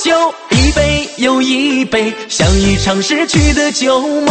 酒，一杯又一杯，像一场逝去的旧梦。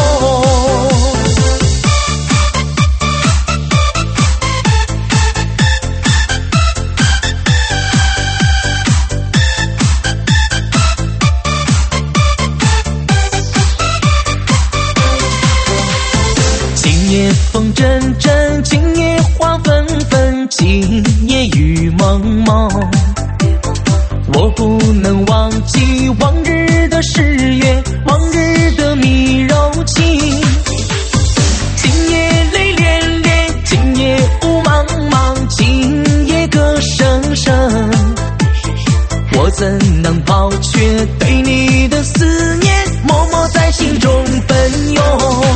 今夜风阵阵，今夜花纷纷，今夜雨蒙蒙。我不能忘记往日的誓约，往日的蜜柔情。今夜泪涟涟，今夜雾茫茫，今夜歌声声。我怎能抛却对你的思念，默默在心中奔涌。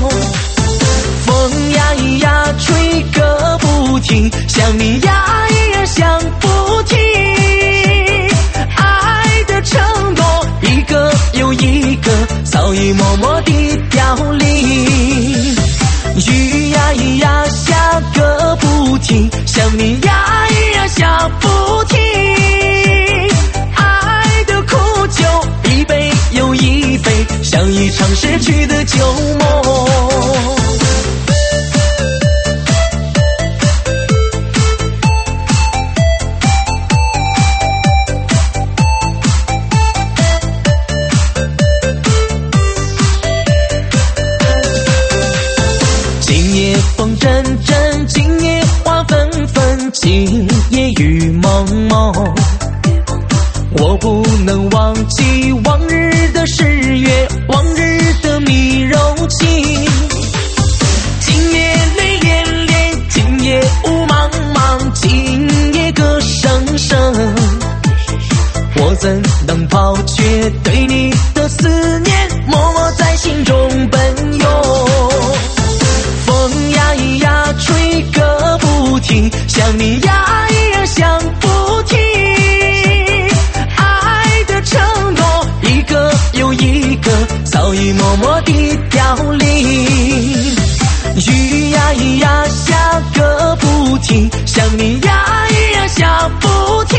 风呀咿呀吹个不停，想你呀咿呀想不停。爱的承诺一个又一个，早已默默地凋零。雨呀咿呀下个不停，想你呀咿呀想不停。爱的苦酒一杯又一杯，像一场逝去的旧梦。风阵阵，今夜花纷纷，今夜雨蒙蒙。我不能忘记往日的誓约，往日的蜜柔情。今夜泪涟涟，今夜雾茫茫，今夜歌声声。我怎能抛却对你的思念，默默在心中奔涌。风呀咿呀吹个不停，想你呀咿呀想不停。爱的承诺一个又一个，早已默默地凋零。雨呀咿呀下个不停，想你呀咿呀想不停。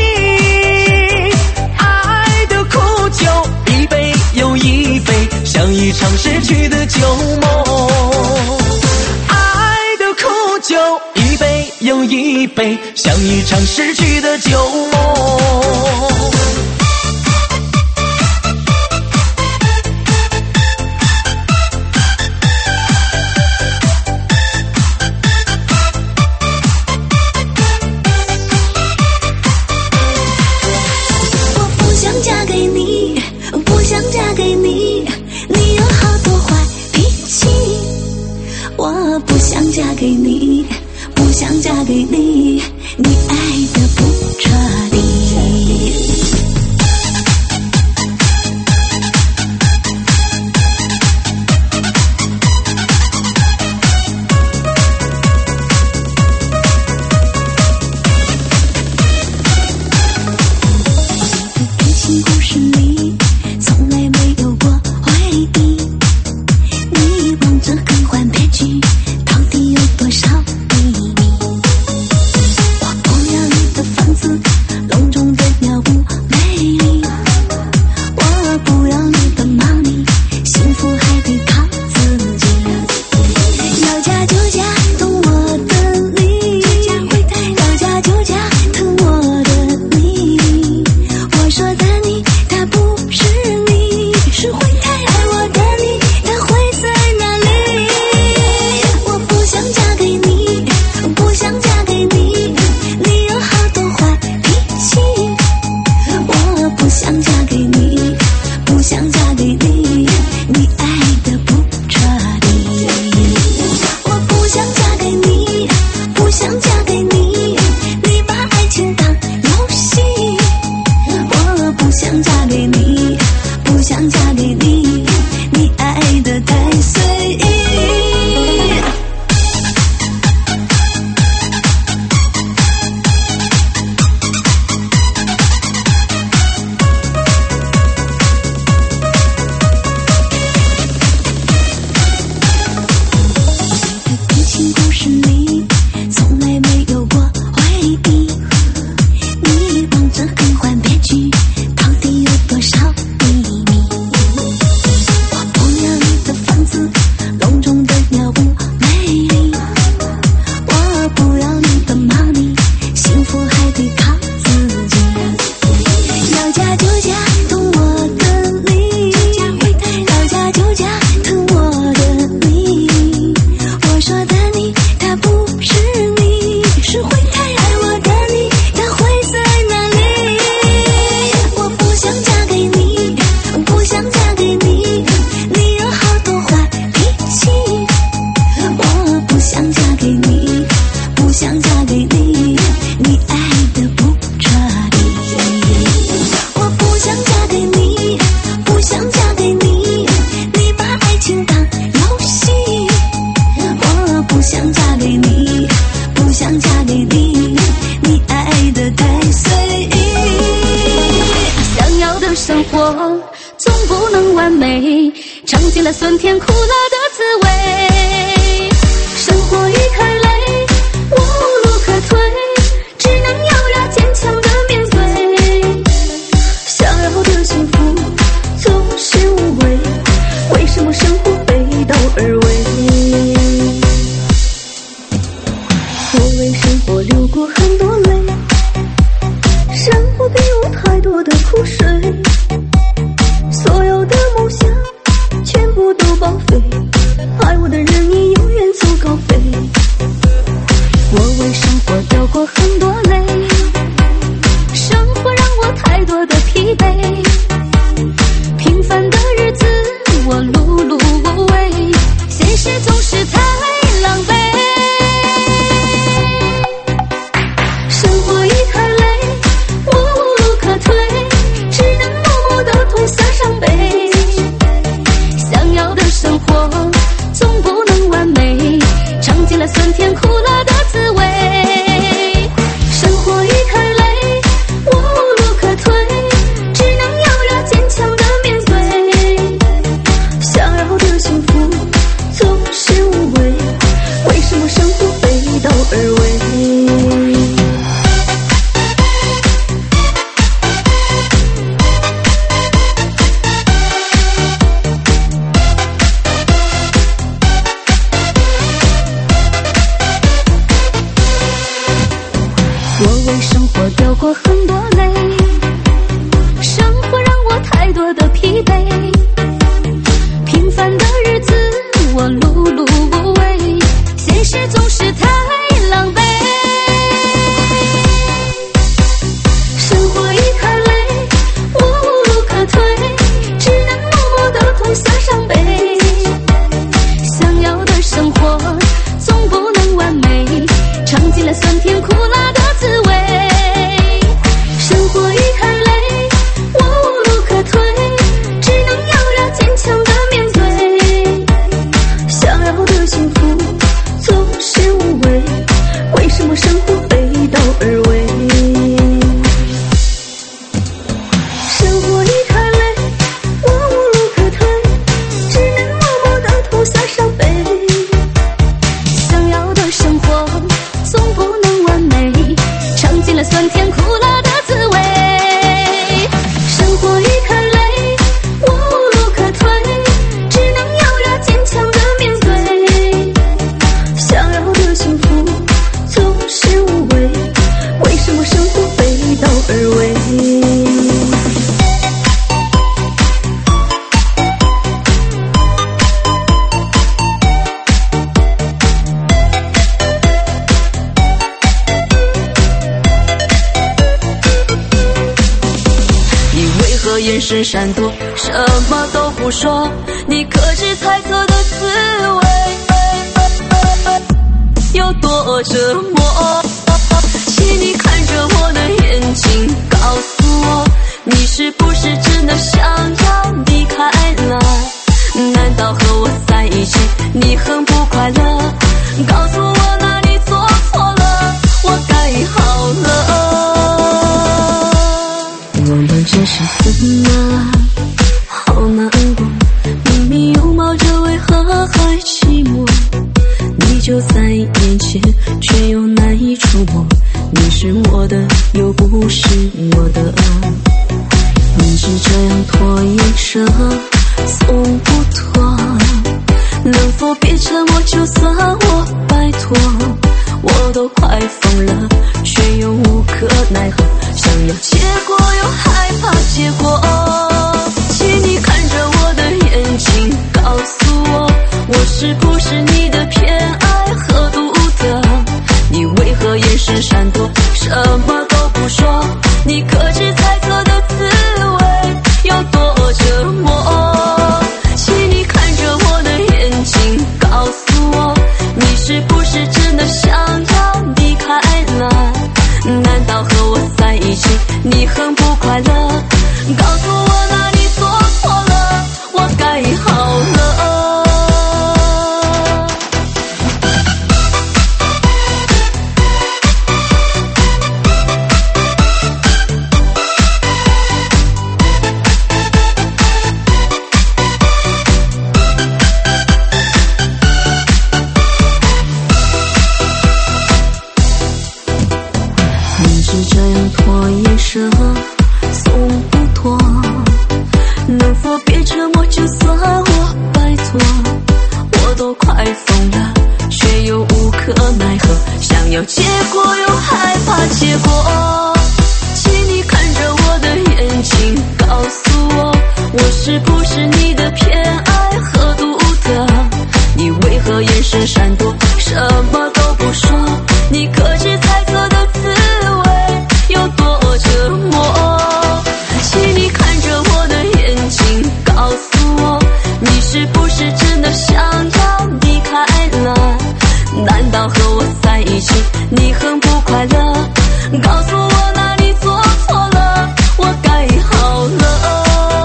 爱的苦酒一杯又一杯，像一场逝去的旧梦。酒一杯又一杯，像一场逝去的旧梦。 我不想嫁给你，不想嫁给你，你有好多坏脾气。我不想嫁给你，不想嫁给你，你爱的不彻底。 活总不能完美，尝尽了酸甜苦辣的滋味。生活已太累，我无路可退，只能咬牙坚强的面对。想要的幸福总是无谓，为什么生活背道而为？我为生活流过很多泪，生活给我太多的苦水，所有的梦想全部都报废，爱我的人已永远走高飞。我为生活掉过很多泪，生活让我太多的疲惫，平凡的日子我碌碌无为，现实总是太狼狈。生活已太累，我无路可退，只能默默地痛下伤悲。想要的生活总不能完美，尝尽了酸甜苦辣的滋味。生活已太累，我无路可退，只能咬牙坚强地面对。想要的幸福总是无谓，为什么生活背道而为？我为生活掉过很多泪，生活让我太多的疲惫，平凡的日子我碌碌无为，现实总是太狼狈。生活已太累，我无路可退，只能默默地痛下伤悲。想要的生活总不能完美，尝尽了酸甜苦辣的滋味。生活已太累，我无路可退，只能咬牙坚强地面对。想要的幸福总是无谓，为什么生活背道而为？生活已太累，我无路可退，只能默默地痛下伤悲。想要的生活总不能完美，尝尽了酸甜苦辣的滋味。生活已太累，我无路可退，只能咬牙坚强地面对。想要的幸福总是无谓，为什么生活背道而为？ 眼神闪躲，什么都不说，你可知猜测的滋味有多折磨？请你看着我的眼睛，告诉我，你是不是真的想要离开了？难道和我在一起你很不快乐？告诉我哪里做错了，我改好了。我们只是分了，好难过，明明拥抱着，为何还寂寞？你就在眼前，却又难以触摸。你是我的，又不是我的，一直这样拖延着，从不脱。能否别沉默，就算我拜托？我都快疯了，却又无可奈何，想要结果又害怕结果。请你看着我的眼睛，告诉我，我是不是你的偏爱和独特？你为何眼神闪躲，什么都不说？你可知猜测的滋味有多折磨？请你看着我的眼睛，告诉我，你是不是真的想要离开了？难道和我在一起你很不快乐？告诉我哪里做错了，我改好了。 神闪躲，什么都不说，你可知猜测的滋味有多折磨？请你看着我的眼睛，告诉我，你是不是真的想要离开了？难道和我在一起你很不快乐？告诉我哪里做错了，我改好了。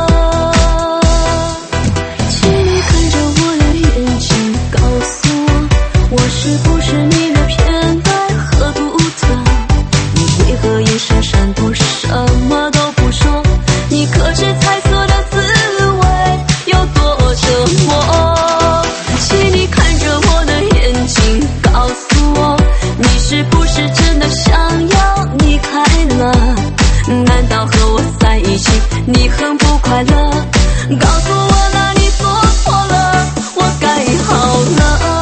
请你看着我的眼睛，告诉我，我是不是你的偏爱和独特？你为何眼神闪躲，什么都不说？你可知猜测的滋味有多折磨？请你看着我的眼睛，告诉我，你是不是真的想要离开了？难道和我在一起你很不快乐？告诉我哪里做错了，我改好了。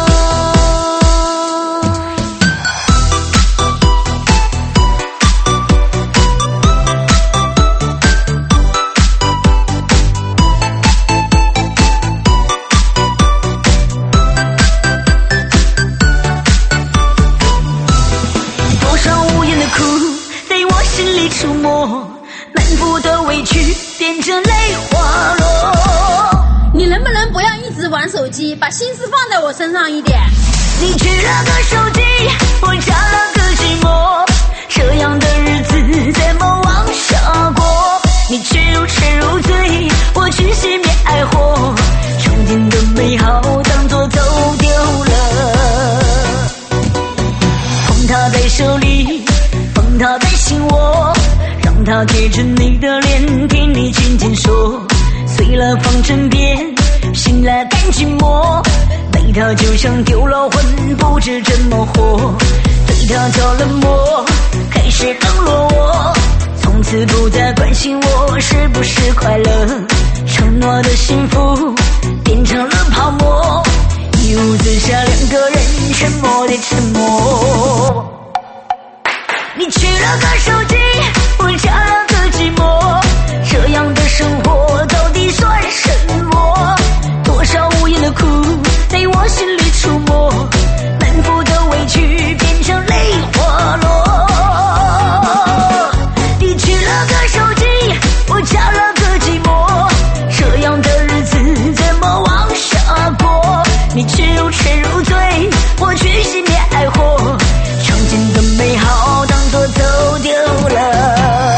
多少无言的苦在我心里出没，满腹的委屈变成泪滑落。 你能不能不要一直玩手机，把心思放在我身上一点？ 你去了个手机，我加了个寂寞，这样的日子怎么往下过？你去如痴如醉，我去熄灭爱火，曾经的美好当作走丢了。捧它在手里，放它在心窝，让它贴着你的脸，听你轻轻说，碎了放枕边，醒来赶紧摸，对他就像丢了魂，不知怎么活，对他着了魔，开始冷落我，从此不再关心我是不是快乐，承诺的幸福变成了泡沫，一屋子下两个人沉默的沉默。你去了个手机，我加了个寂寞，这样的生活到底算什么？多少无言的苦在我心里出没，满腹的委屈变成泪滑落。你去了个手机，我加了个寂寞，这样的日子怎么往下过？你去如痴如醉，我去熄灭爱火，曾经的美好当作走丢了。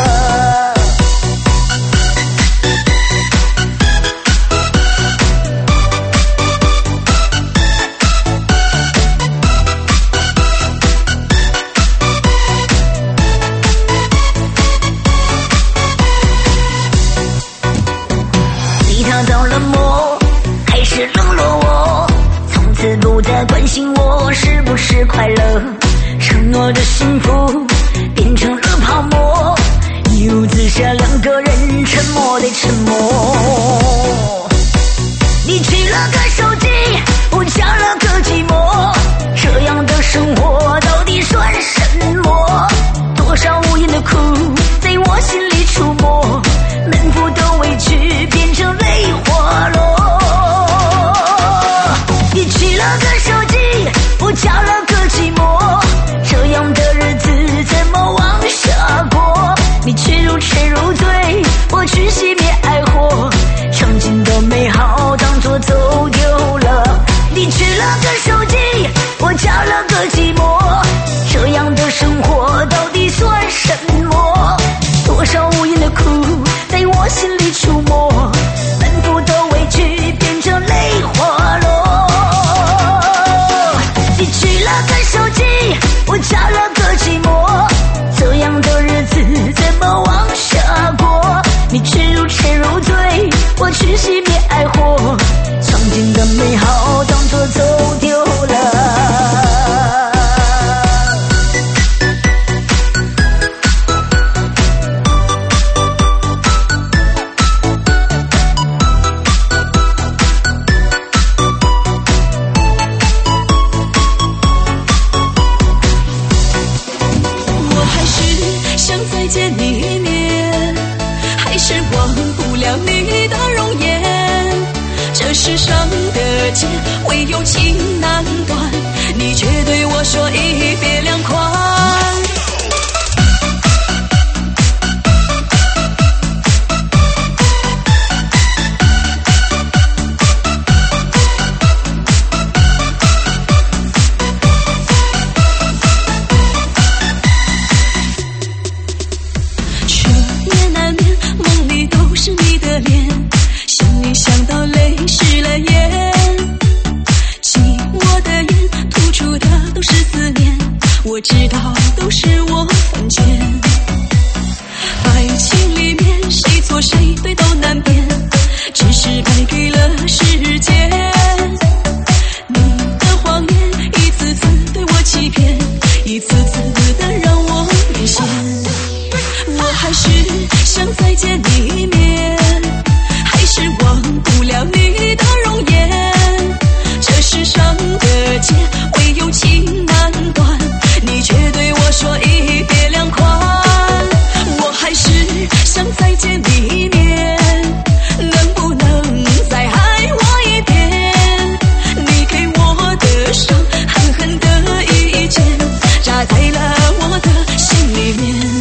对他着了魔，开始冷落我，从此不再关心我是不是快乐，承诺的幸福变成了泡沫，一屋子下两个人沉默的沉默。你去了个手机，我加了个寂寞，这样的生活到底算什么？多少无言的苦在我心里出没，满腹的委屈变成泪滑落。你去了个手机，我加了个寂寞，这样的日子怎么往下过？你去如痴如醉，我去熄灭爱火，曾经的美好当作走丢了。你去了个手机，我加了个寂寞，这样的生活到底算什么？多少无言的苦在我心里出没，满腹的委屈变成泪滑落。你去了个手机，我加了个寂寞，这样的日子怎么往下过？你去如痴如醉，我去熄灭爱火，曾经的美好当作走丢了。 我还是想再见你一面，还是忘不了你的容颜。这世上的劫， 唯有情难断，你却对我说一别两宽。想到泪湿了眼，寂寞的眼吐出的都是思念，我知道都是我犯贱。爱情里面谁错谁对都难辨，只是败给了时间。你的谎言一次次对我欺骗，一次次的让我沦陷。我还是想再见你一面，还是忘不了你的容颜。这世上的劫唯有情难断，你却对我说一别两宽。我还是想再见你一面，能不能再爱我一遍？你给我的伤狠狠的一剑，扎在了我的心里面。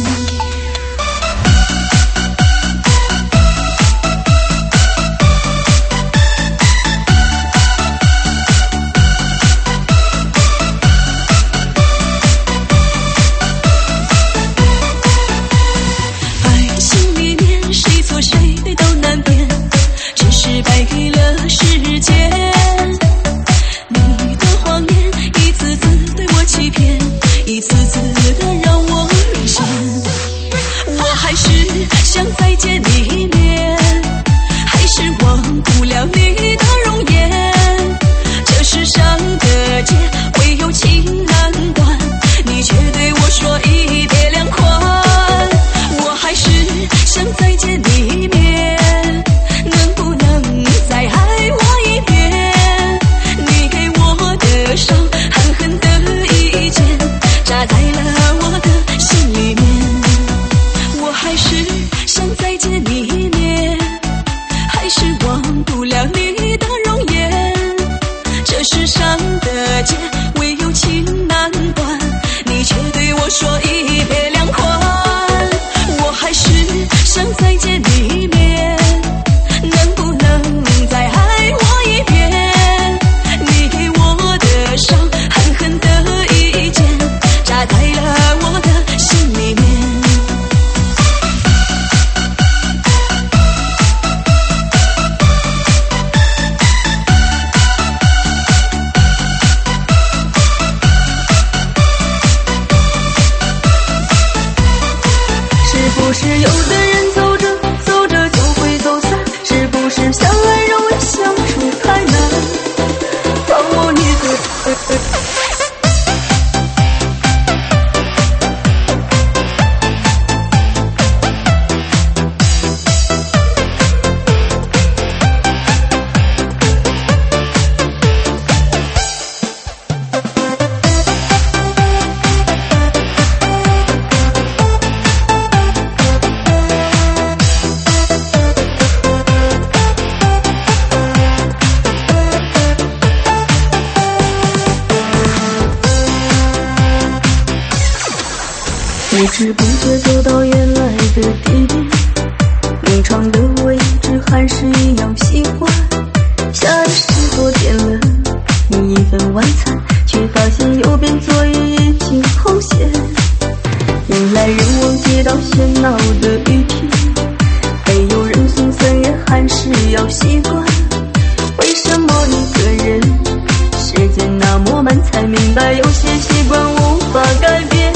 败给了时间，你的谎言一次次对我欺骗，一次次的让我沦陷。我还是想再见你一面，还是忘不了你的容颜。这世上的劫唯有情难断，你却对我说一别两宽。我还是想再见你一面，能不能再爱我一遍？你给我的伤狠狠的一剑，扎在了我的心里面。我还是想再见你一面，还是忘不了你的容颜。这世上的劫唯有情难断，你却对我说一别两宽。我还是想再见你一面，能不能再爱我一遍？你给我的伤狠狠的一剑，扎在了我的心里面。是不是有的人走着走着就会走散？是不是相爱容易相处太难？放我一个不知不觉走到原来的地点，明窗的位置还是一样习惯。下了10多点了，你一份晚餐，却发现右边座椅已经空闲。人来人往街道喧闹的雨天，没有人送3月还是要习惯。为什么一个人时间那么慢，才明白有些习惯无法改变。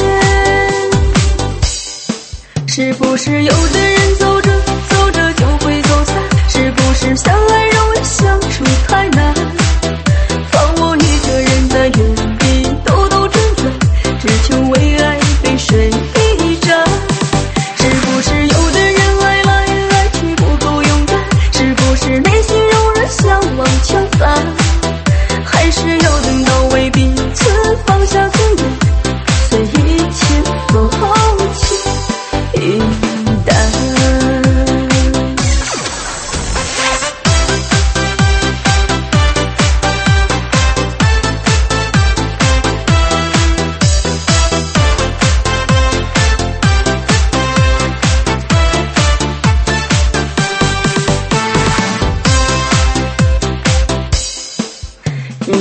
是不是有的人走着走着就会走散？是不是相爱容易相处太难？放我一个人在原地兜兜转转，只求为爱被水一战。是不是有的人爱来爱去不够勇敢？是不是内心容忍向往相反？还是要等到为彼此放下尊严，随一切走起云淡。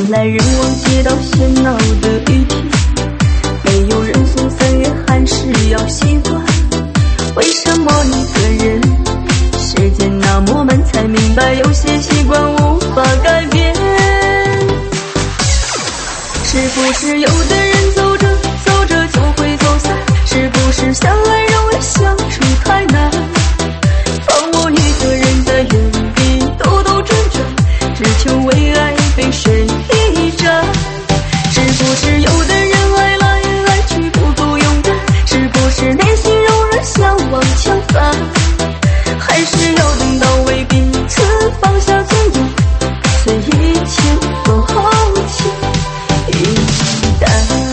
人来人往，街道喧闹的雨天，没有人送3月寒食要习惯。为什么一个人？时间那么慢，才明白有些习惯无法改变。是不是有的人走着走着就会走散？是不是相爱认为相处太难？放我一个人在原地兜兜转转，只求为爱被水一战。是不是有的人爱来爱去不够勇敢？是不是内心柔软想往强翻？还是要等到为彼此放下尊严，随一切放弃一淡？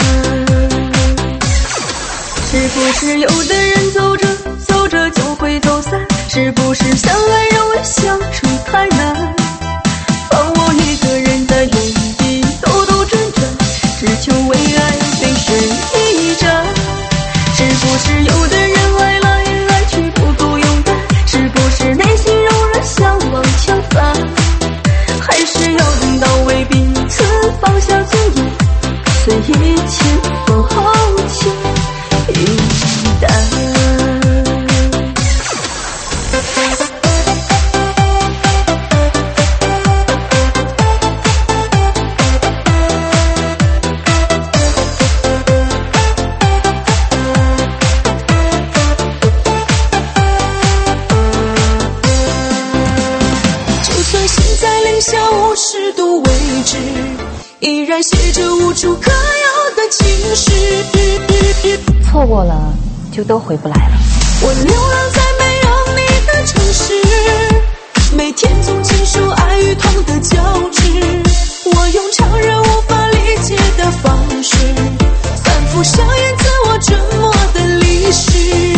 是不是有的人走着走着就会走散？是不是相爱认为相处太难？放我一个人在原地兜兜转转，只求为爱被水一战。是不是有的人爱来爱去不够勇敢？是不是内心柔软想往强翻？还是要等到为彼此放下尊严，随一切放弃一淡？50度位置，依然写着无处可要的情诗。 错过了就都回不来了。 我流浪在没有你的城市，每天总经受爱与痛的交织。我用常人无法理解的方式，反复上演自我折磨的历史。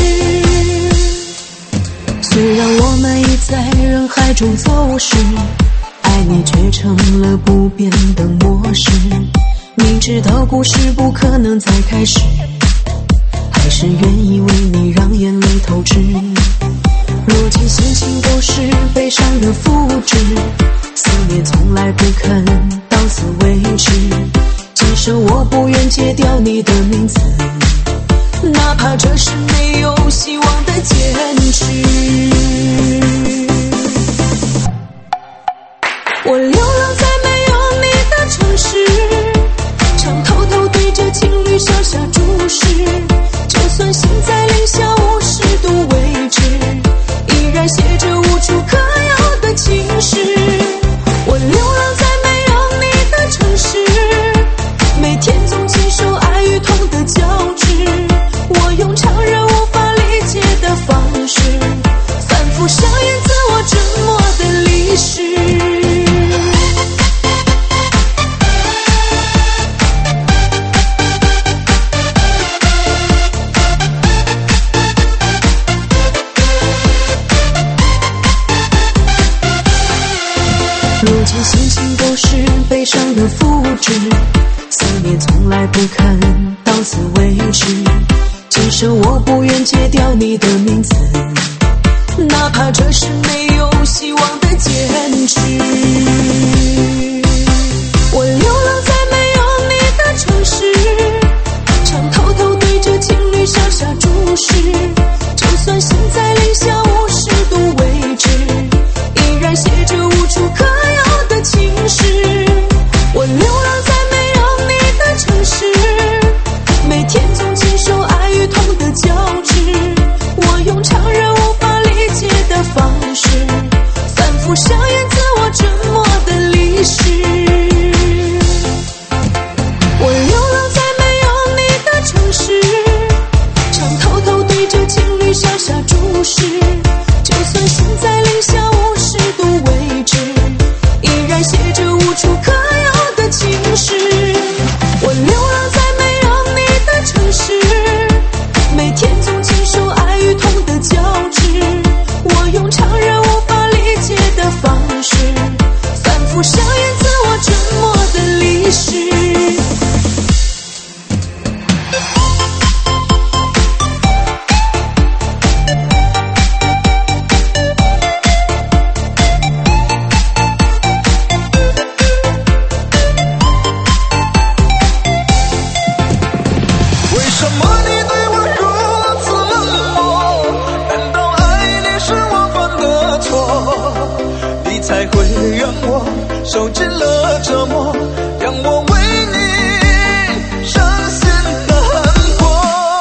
虽然我们已在人海中走失，爱你却成了不变的模式。明知道故事不可能再开始，还是愿意为你让眼泪透支。如今心情都是悲伤的复制，思念从来不肯到此为止。今生我不愿戒掉你的名字，哪怕这是没有希望的坚持。我流浪在没有你的城市，常偷偷对着情侣傻傻注视。就算心在零下50度位置，依然写着无处可要的情诗。我流浪在没有你的城市，每天总经受爱与痛的交织。我用常人无法理解的方式，反复上演自我折磨的历史。如今心情都是悲伤的复制，思念从来不肯到此为止。今生我不愿戒掉你的名字，哪怕这是没有希望的坚持。我流浪在没有你的城市，常偷偷对着情侣傻傻注视。就算心在零下50度位置，依然写着无处可要的情诗。我流浪在没有你的城市，每天总经受爱与痛的交织。我用常人无法理解的方式，反复上演自我折磨的历史。我流浪在没有你的城市，常偷偷对着情侣傻傻注视。就算心在零下50度位置，依然写着无处可要的情诗。我流浪在没有你的城市，每天总经受爱与痛的交织。我用常人无法理解的方式，反复上演自我折磨的历史。 错，你才会让我受尽了折磨，让我为你伤心难过。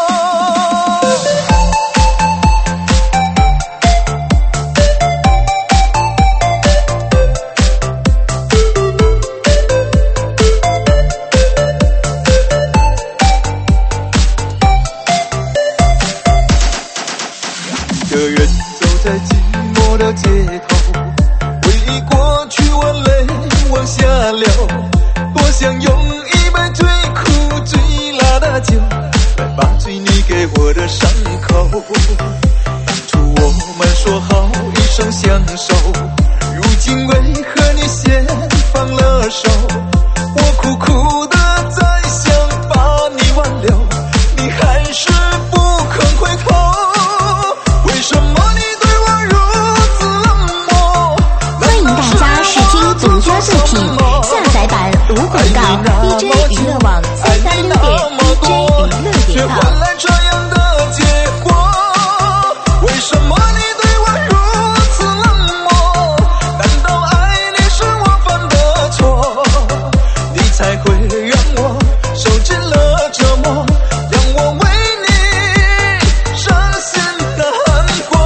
一个人走在寂寞的街头，回忆过去我泪往下流，多想用一杯最苦最辣的酒来麻醉你给我的伤口。当初我们说好一生相守，如今为何你先放了手？我苦苦的在想把你挽留，你还是不肯回头。为什么你对我如此冷漠？ 欢迎大家试听独家作品下载版无广告 DJ 娱乐网336.dj 娱乐点 com。 来这样的结果，为什么你对我如此冷漠？难道爱你是我犯的错？你才会让我受尽了折磨，让我为你伤心难过。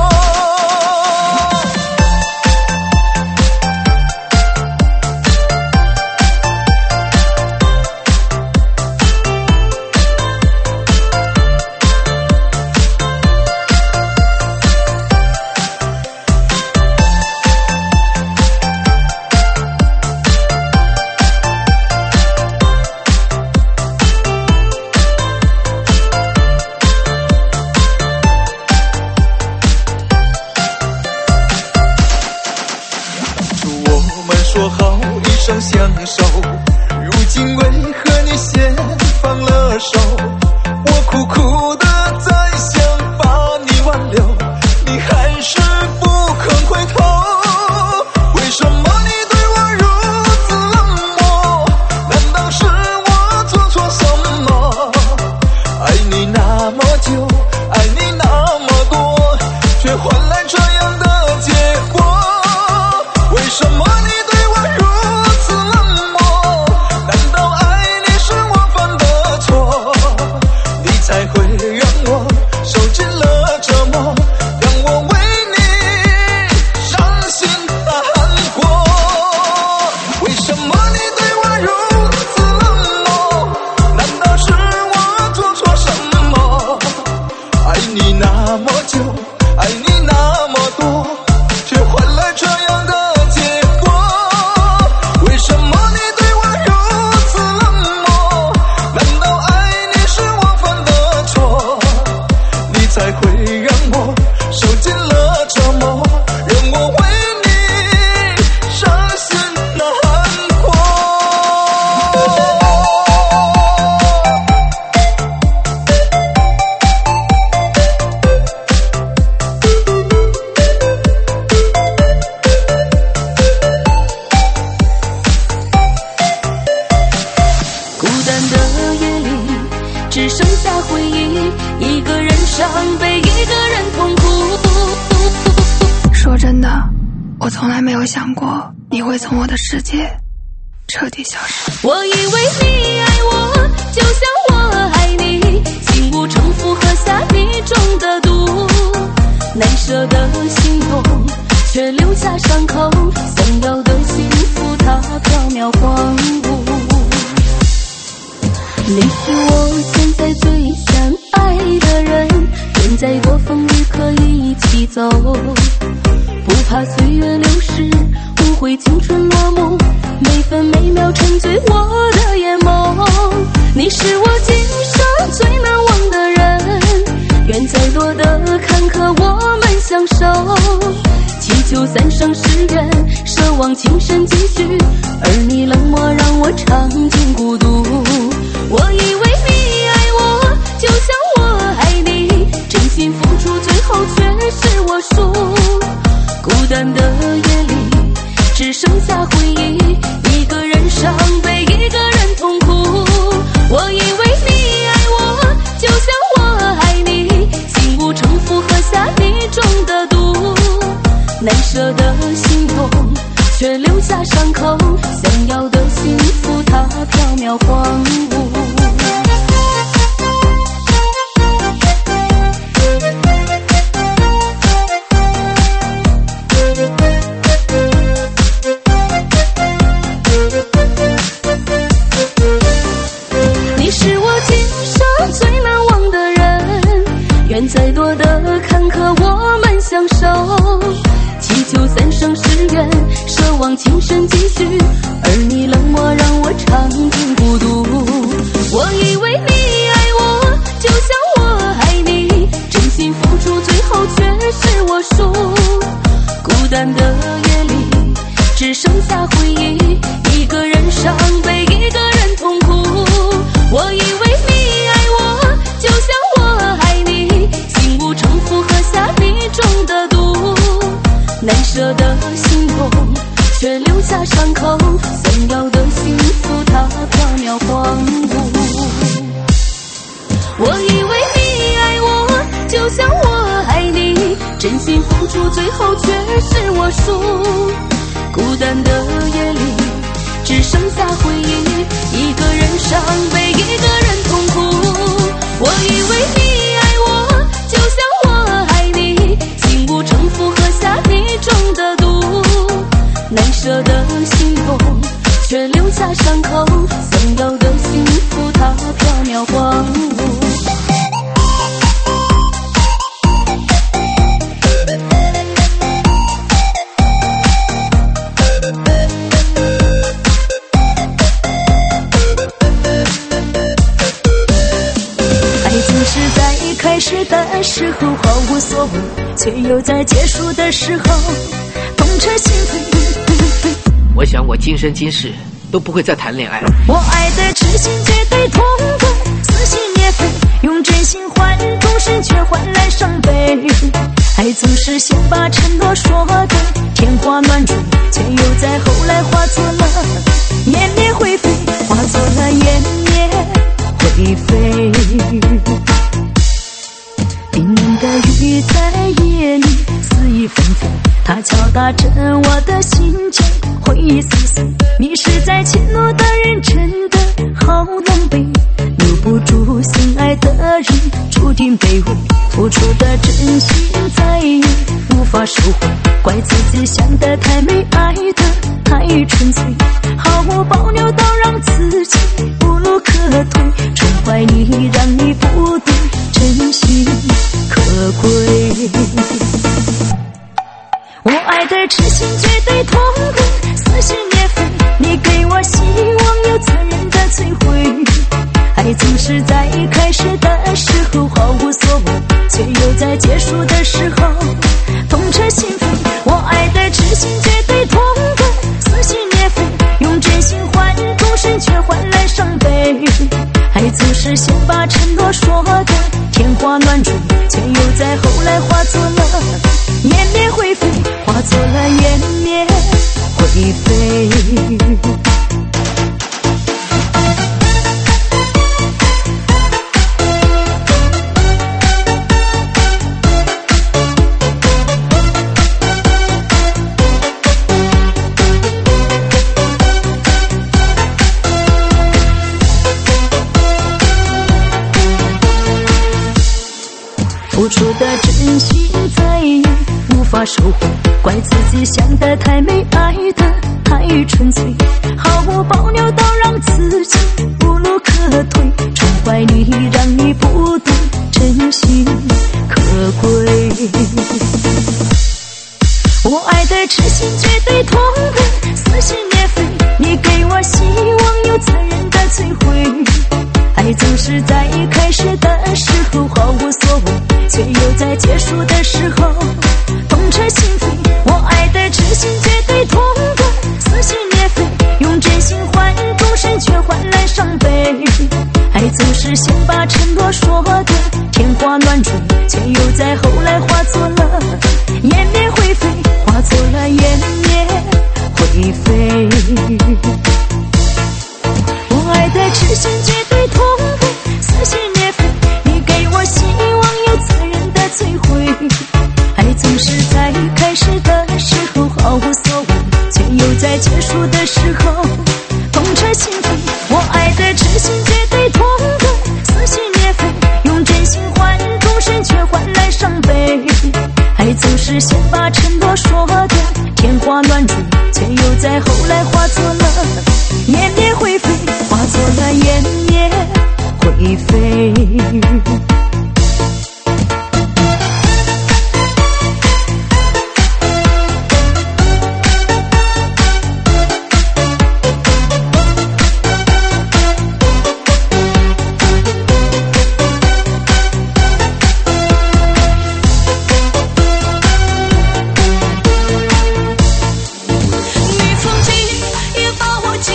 我们说好一生相守，如今为何你先放了手？我苦苦的在想把你挽留，你还是不肯回头。为什么你对我如此冷漠？难道是我做错什么？爱你那么久，爱你那么多，却换来这样的结果。为什么你对我如此冷漠？难道爱你是我犯的错？你才会让我受尽了折磨，让我为你伤心难过。为什么你对我如此冷漠？难道是我做错什么？爱你那么久，爱你那么多，却换来这样的结果。为什么你对我如此冷漠？难道爱你是我犯的错？你才会让我受尽了折磨，让我为你伤心难过。 孤单的夜里，只剩下回忆，一个人伤悲，一个人痛苦。 说真的，我从来没有想过你会从我的世界彻底消失。 我以为你爱我，就像我爱你，心无城府喝下你种的毒，难舍的心动，却留下伤口，想要的幸福它缥缈荒芜。你是我现在最想爱的人，愿再多风雨可以一起走，不怕岁月流逝，无悔青春落幕，每分每秒沉醉我的眼眸。你是我今生最难忘的人，愿再多的坎坷我们相守，祈求三生石愿，奢望情深继续，而你冷漠让我尝尽孤独。我以为你爱我，就像我爱你，真心付出最后却是我输。孤单的夜里，只剩下回忆，一个人伤悲，一个人痛苦。我以为你爱我，就像我爱你，心无城府喝下你种的毒， 难舍的心痛，却留下伤口。想要的幸福，它缥缈荒芜。你是我今生最难忘的人，愿再多的坎坷我们相守，祈求三生石愿，奢望情深继续，而你冷漠让我尝尽孤独。我以为你爱我，就像我爱你，真心付出，最后却是我输。孤单的夜里，只剩下回忆，一个人伤悲，一个人痛苦。我以为你爱我，就像我爱你，心无城府，喝下你种的毒。难舍的心痛，却留下伤口。想要的幸福，它缥缈荒芜。我以为你爱我，就像我爱你，真心付出，最后却是我输。孤单的夜里，只剩下回忆，一个人伤悲，一个人痛苦。我以为你爱我，就像我爱你，心无城府，喝下你种的毒。难舍的心痛，却留下伤口。想要的幸福，它缥缈荒芜。开始的时候毫无所谓，却又在结束的时候痛彻心扉。 我想我今生今世都不会再谈恋爱。 我爱的痴心绝对痛快，撕心裂肺，用真心换终身，却换来伤悲。爱总是先把承诺说对，天花乱坠，却又在后来化作了绵绵灰飞，化作了延绵灰飞。冰冷的雨在夜里肆意纷飞，它敲打着我的心间，回忆撕碎。你是在迁怒的人，真的好狼狈，留不住心爱的人，注定卑微。付出的真心再也无法收回，怪自己想得太美，爱的太纯粹，毫无保留到让自己无路可退。宠坏你，让你不懂真心可贵。我爱的痴心绝对痛快，撕心裂肺，你给我希望又残忍的摧毁。爱总是在开始的时候毫无所谓，却又在结束的时候痛彻心扉。我爱的痴心绝对痛快，撕心裂肺，用真心换终身，却换来伤悲。爱总是先把承诺说的天花乱坠，却又在后来化作了绵绵灰飞，化作了延绵灰飞。付出的真心再也无法收回，怪自己想得太美，爱的太纯粹，毫无保留到让自己无路可退。宠坏你，让你不懂真心可贵。我爱的痴心绝对痛快，撕心裂肺，你给我希望又残忍的摧毁。爱总是在开始的时候毫无所谓，却又在结束的时候痛彻心扉。我爱的痴心绝对痛快，撕心裂肺，用真心换终身，却换来伤悲。爱总是先把承诺说的天花乱坠，却又在后来化作了延绵灰飞，化作了延绵灰飞。我爱的痴心绝对痛快，撕心裂肺，你给我希望又残忍的摧毁。爱总是在结束的时候痛彻心扉。我爱的痴心绝对痛的撕心裂肺，用真心换终身，却换来伤悲。爱总是先把承诺说掉，天花乱坠，却又在后来化作了燕灭灰飞，化作了燕灭灰飞。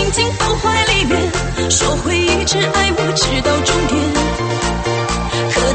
说会一直爱我直到终点，可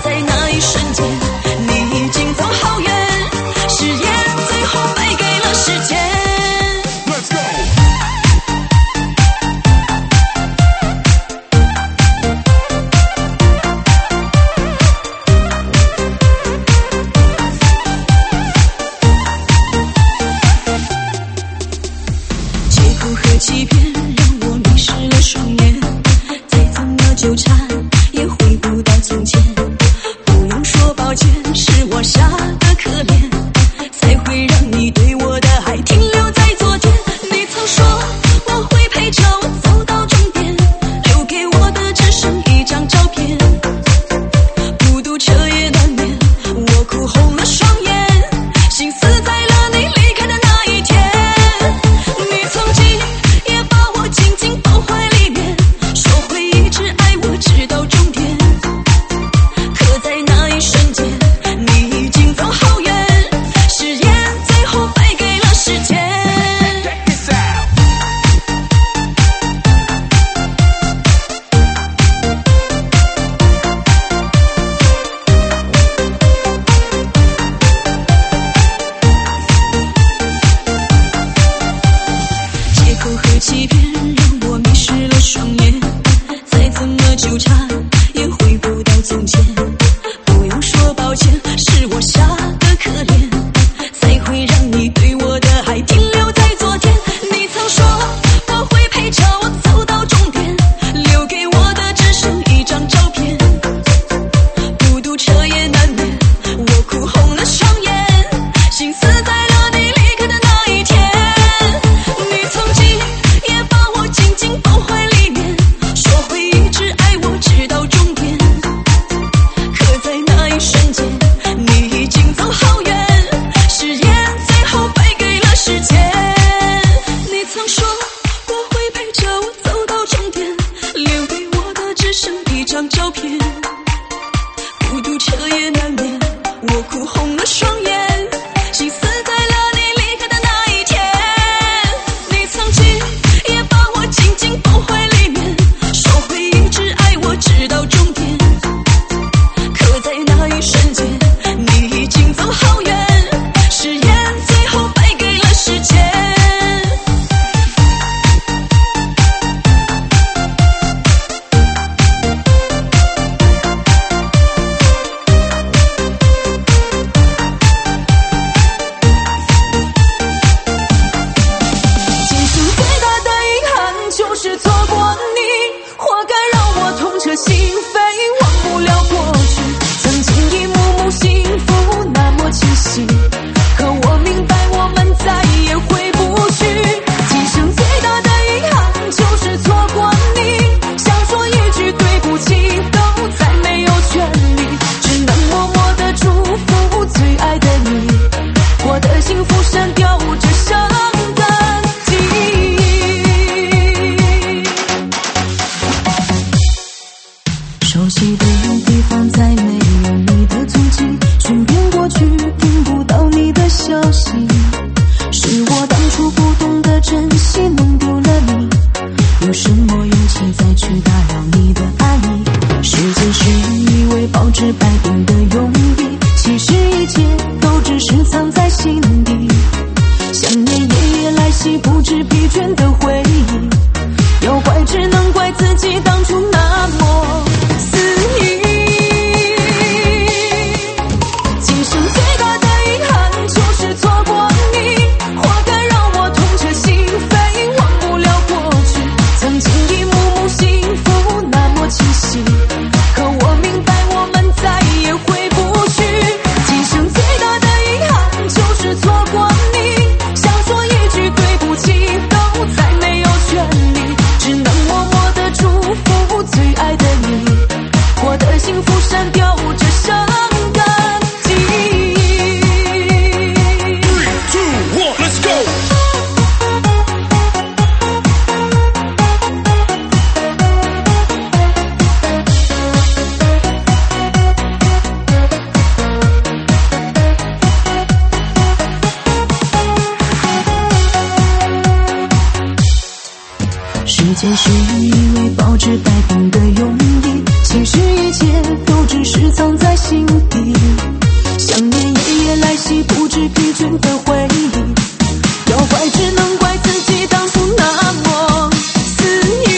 间是因为保持摆平的用意，其实一切都只是藏在心底。想念夜夜来袭，不知疲倦的回忆，要怪只能怪自己当初那么肆意。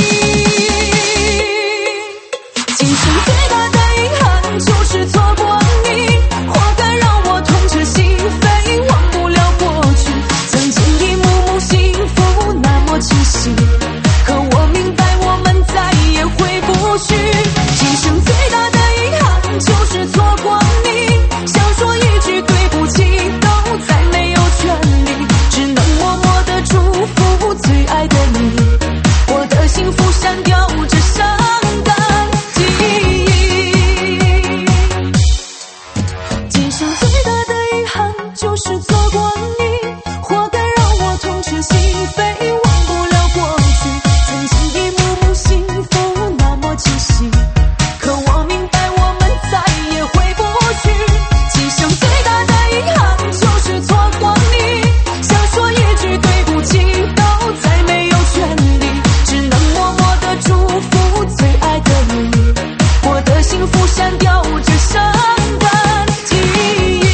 今生最大的遗憾就是错过你，活该让我痛彻心扉，忘不了过去，曾经一幕幕幸福那么清晰，可我明白我们再也回不去。今生最大的遗憾就是错过你，想说一句对不起都再没有权利，只能默默地祝福最爱的你，我的幸福删掉这伤感记忆。今生最大的遗憾就是错过你，活该让我痛彻心扉，忘不了过去，曾经一幕幕幸福那么清晰，可我明白我们再也回不去。今生最大的遗憾就是错过你，想说一句对不起都再没有权利，只能默默地祝福最爱的你，我的幸福删掉这伤感记忆。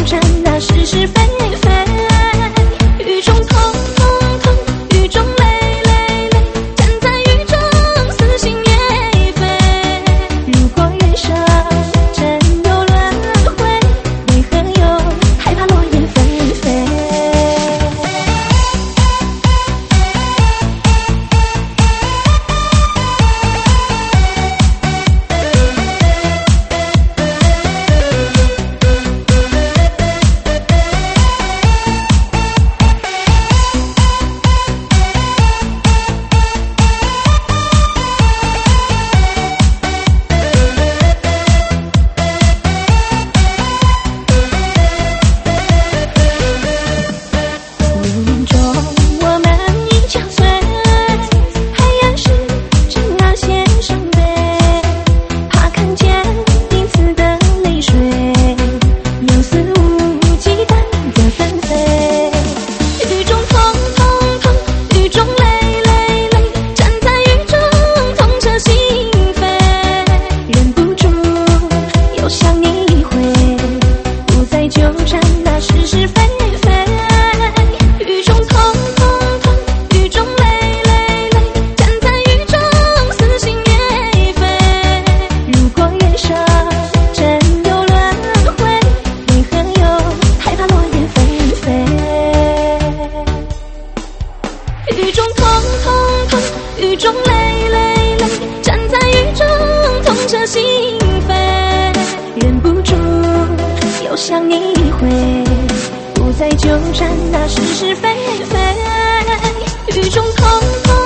缠那是是非非。雨中痛痛痛，雨中泪泪泪，站在雨中撕心裂肺。如果人生真有轮回，为何又害怕落叶纷飞？雨中痛痛痛，雨中泪泪泪，站在雨中痛彻心扉，忍不住又想你一回，不再纠缠那是是非非。雨中痛痛